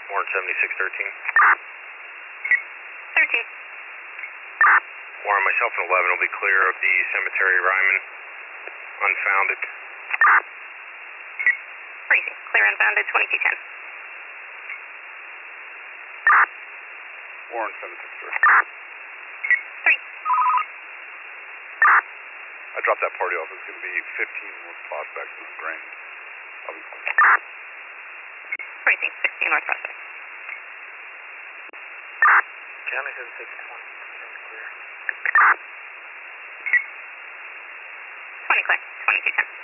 Warren 7613. 13. Warren, myself and 11 will be clear of the cemetery Ryman. Unfounded. Crazy. Clear unfounded, 2210. Warren 763. 3. I dropped that party off. It's going to be 15 North Prospect in the Grange. I'll be clear. Crazy. 16 North Prospect. County 7620. Clear. 20 clear, 2210.